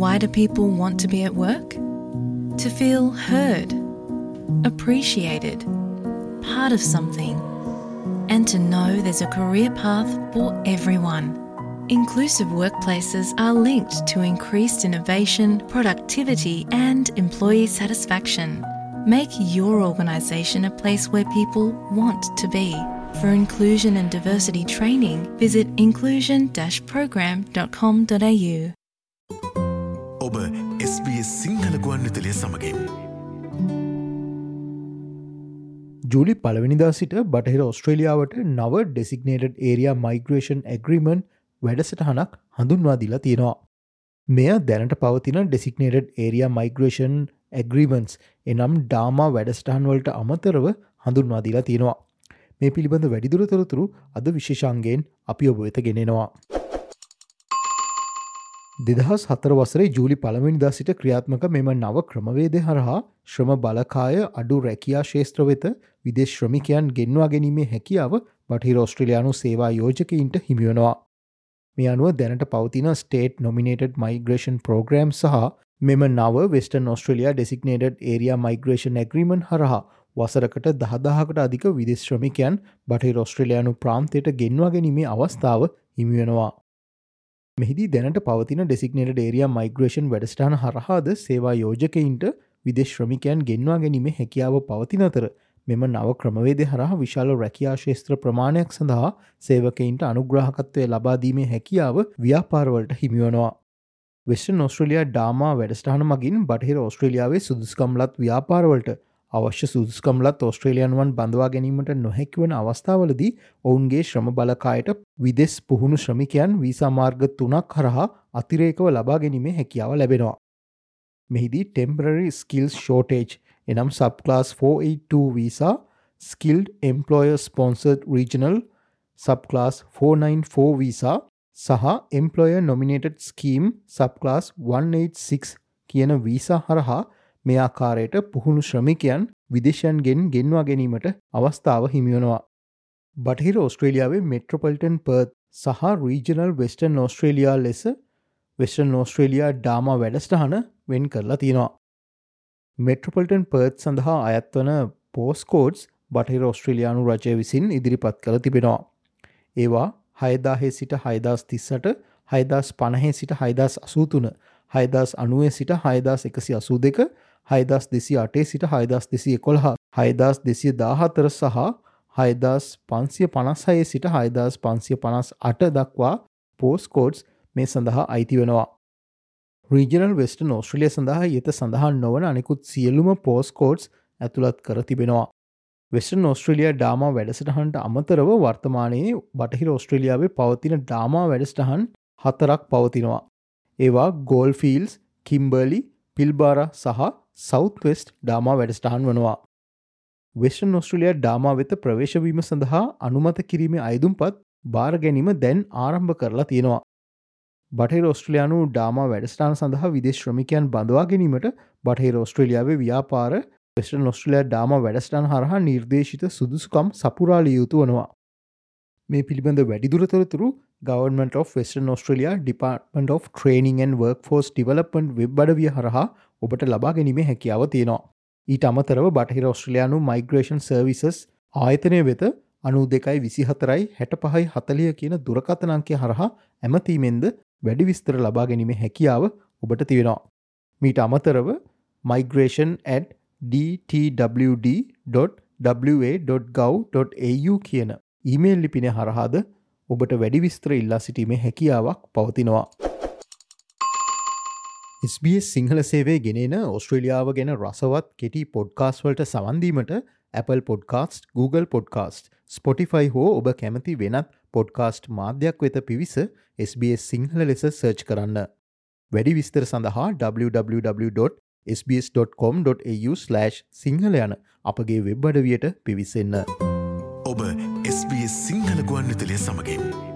Why do people want to be at work? To feel heard, appreciated, part of something, and to know there's a career path for everyone. Inclusive workplaces are linked to increased innovation, productivity, and employee satisfaction. Make your organisation a place where people want to be. For inclusion and diversity training, visit inclusion-program.com.au. ඔබ SBS Sinhala ගුවන්විදුලිය සමගින් ජූලි 1 වෙනිදා සිට බටහිර ඔස්ට්‍රේලියාවට නව ඩෙසිග්නේටඩ් area migration agreement වැඩසටහනක් හඳුන්වා දීලා තියෙනවා. මෙය දැනට පවතින ඩෙසිග්නේටඩ් ඒරියා මයිග්‍රේෂන් ඇග්‍රීමන්ට්ස් එනම් ඩාමා වැඩසටහන් වලට අමතරව හඳුන්වා දීලා තියෙනවා. මේ පිළිබඳ වැඩිදුර තොරතුරු අද විශේෂාංගයෙන් අපි ඔබ වෙත ගෙනෙනවා. 2004 වසරේ ජූලි 1 වෙනිදා සිට ක්‍රියාත්මක මෙම නව ක්‍රමවේදය හරහා ශ්‍රම බලකාය අඩු රැකියා ක්ෂේත්‍ර වෙත විදේශ ශ්‍රමිකයන් ගෙන්වා ගැනීමේ හැකියාව බටහිර ඔස්ට්‍රේලියානු සේවා යෝජකයින්ට හිමි වෙනවා. මේ අනුව දැනට පවතින ස්ටේට් නොමිනේටඩ් මයිග්‍රේෂන් ප්‍රෝග්‍රෑම් සහ මෙම නව Western Australia designated area migration agreement හරහා වසරකට 10,000කට අධික විදේශ ශ්‍රමිකයන් බටහිර ඔස්ට්‍රේලියානු ප්‍රාන්තයට ගෙන්වා ගැනීමේ අවස්ථාව හිමි වෙනවා. මෙහිදී දැනට පවතින ඩෙසිග්නේටඩ් ඒරියා මයිග්‍රේෂන් වැඩසටහන හරහාද සේවා යෝජකයින්ට විදේශ ශ්‍රමිකයන් ගෙන්වා ගැනීමේ හැකියාව පවතින අතර මෙම නව ක්‍රමවේදය හරහා විශාල රැකියා ක්ෂේත්‍ර ප්‍රමාණයක් සඳහා සේවකයින්ට අනුග්‍රාහකත්වය ලබා දීමේ හැකියාව ව්‍යාපාරවලට හිමි වෙනවා. වෙස්ටර්න් ඔස්ට්‍රේලියා ඩාමා වැඩසටහන මගින් බටහිර ඔස්ට්‍රේලියාවේ සුදුසුකම්ලත් ව්‍යාපාරවලට අවශ්‍ය සුදුසුකම්ලත් ඔස්ට්‍රේලියානුවන් බඳවා ගැනීමට නොහැකි වන අවස්ථාවලදී ඔවුන්ගේ ශ්‍රම බලකායට විදෙස් පුහුණු ශ්‍රමිකයන් වීසා මාර්ග 3ක් හරහා අතිරේකව ලබා ගැනීමේ හැකියාව ලැබෙනවා. මෙහිදී temporary skills shortage එනම් subclass 482 visa, skilled employer sponsored regional subclass 494 visa සහ employer nominated scheme subclass 186 කියන වීසා හරහා මේ ආකාරයට පුහුණු ශ්‍රමිකයන් විදේශයන්ගෙන් ගෙන්වා ගැනීමට අවස්ථාව හිමි වෙනවා. බටහිර ඔස්ට්‍රේලියාවේ මෙට්‍රොපොලිටන් පර්ත් සහ රීජනල් වෙස්ටර්න් ඔස්ට්‍රේලියා ලෙස වෙස්ටර්න් ඔස්ට්‍රේලියා ඩාමා වැඩසටහන වෙන් කරලා තියෙනවා. මෙට්‍රොපොලිටන් පර්ත් සඳහා අයත් වන පෝස්ට් කෝඩ්ස් බටහිර ඔස්ට්‍රේලියානු රජය විසින් ඉදිරිපත් කර තිබෙනවා. ඒවා 6000 සිට 6038, 6050 සිට 6083, 6090 සිට 6182, 6208 සිට 6211, 6214 සහ 6556 සිට 6558 දක්වා පෝස්ට් කෝඩ්ස් මේ සඳහා අයිති වෙනවා. රීජනල් වෙස්ටර්න් ඔස්ට්‍රේලියා සඳහා ඊට සඳහන් නොවන අනෙකුත් සියලුම පෝස්ට් කෝඩ්ස් ඇතුළත් කර තිබෙනවා. වෙස්ටර්න් ඔස්ට්‍රේලියා ඩාමා වැඩසටහනට අමතරව වර්තමානයේ බටහිර ඔස්ට්‍රේලියාවේ පවතින ඩාමා වැඩසටහන් 4ක් පවතිනවා. ඒවා ගෝල්ෆීල්ඩ්ස්, කිම්බර්ලි, පිල්බාරා සහ සවුත් වෙස්ට් ඩාමා වැඩසටහන් වනවා. වෙස්ටර්න් ඔස්ට්‍රේලියා ඩාමා වෙත ප්‍රවේශ වීම සඳහා අනුමත කිරීමේ අයදුම්පත් බාර ගැනීම දැන් ආරම්භ කරලා තියෙනවා. බටහිර ඔස්ට්‍රේලියානු ඩාමා වැඩසටහන සඳහා විදේශ ශ්‍රමිකයන් බඳවා ගැනීමට බටහිර ඔස්ට්‍රේලියාවේ ව්‍යාපාර වෙස්ටර්න් ඔස්ට්‍රේලියා ඩාමා වැඩසටහන හරහා නිර්දේශිත සුදුසුකම් සපුරාලිය යුතු වනවා. මේ පිළිබඳ වැඩිදුර තොරතුරු Government of Western Australia Department of Training and Workforce Development web අඩවිය හරහා ඔබට ලබා ගැනීමේ හැකියාව තියෙනවා. ඊට අමතරව බටහිර ඔස්ට්‍රේලියානු මයිග්‍රේෂන් සර්විසස් ආයතනය වෙත 92246540 කියන දුරකථන අංකය හරහා ඇමතීමෙන්ද වැඩි විස්තර ලබා ගැනීමේ හැකියාව ඔබට තියෙනවා. මීට අමතරව migration@dtwd.wa.gov.au කියන ඊමේල් ලිපිනය හරහාද ඔබට වැඩි විස්තර ඉල්ලා සිටීමේ හැකියාවක් පවතිනවා. SBS සිංහල සේවය ගෙනෙන ඔස්ට්‍රේලියාව ගැන රසවත් කෙටි පොඩ්කාස්ට් වලට සවන් දීමට Apple Podcast, Google Podcast, Spotify හෝ ඔබ කැමති වෙනත් පොඩ්කාස්ට් මාධ්‍යයක් වෙත පිවිස SBS සිංහල ලෙස සර්ච් කරන්න. වැඩි විස්තර සඳහා www.sbs.com.au/සිංහල යන අපගේ වෙබ් අඩවියට පිවිසෙන්න. ඔබ SBS සිංහල ගුවන්විදුලිය සමගින්